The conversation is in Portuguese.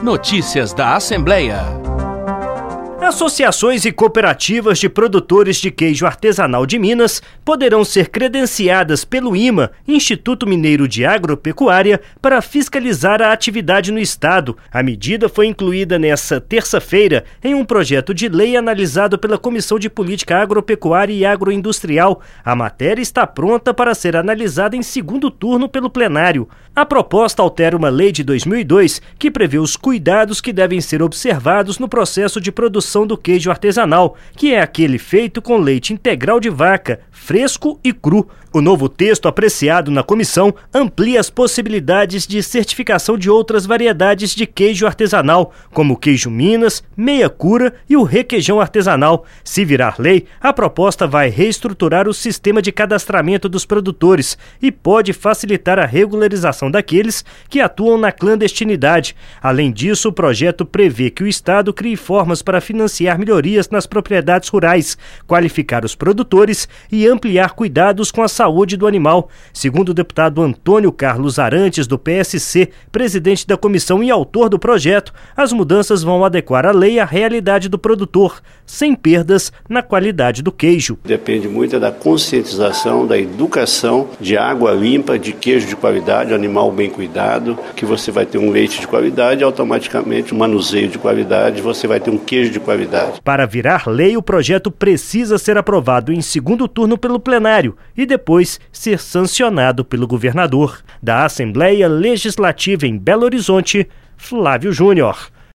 Notícias da Assembleia. Associações e cooperativas de produtores de queijo artesanal de Minas poderão ser credenciadas pelo IMA, Instituto Mineiro de Agropecuária, para fiscalizar a atividade no estado. A medida foi incluída nesta terça-feira em um projeto de lei analisado pela Comissão de Política Agropecuária e Agroindustrial. A matéria está pronta para ser analisada em segundo turno pelo plenário. A proposta altera uma lei de 2002 que prevê os cuidados que devem ser observados no processo de produção do queijo artesanal, que é aquele feito com leite integral de vaca, fresco e cru. O novo texto apreciado na comissão amplia as possibilidades de certificação de outras variedades de queijo artesanal, como o queijo Minas, meia cura e o requeijão artesanal. Se virar lei, a proposta vai reestruturar o sistema de cadastramento dos produtores e pode facilitar a regularização daqueles que atuam na clandestinidade. Além disso, o projeto prevê que o Estado crie formas para financiar melhorias nas propriedades rurais, qualificar os produtores e ampliar cuidados com a saúde do animal. Segundo o deputado Antônio Carlos Arantes, do PSC, presidente da comissão e autor do projeto, as mudanças vão adequar a lei à realidade do produtor, sem perdas na qualidade do queijo. Depende muito da conscientização, da educação de água limpa, de queijo de qualidade, animal bem cuidado, que você vai ter um leite de qualidade, automaticamente um manuseio de qualidade, você vai ter um queijo de qualidade. Para virar lei, o projeto precisa ser aprovado em segundo turno pelo plenário e depois ser sancionado pelo governador. Da Assembleia Legislativa em Belo Horizonte, Flávio Júnior.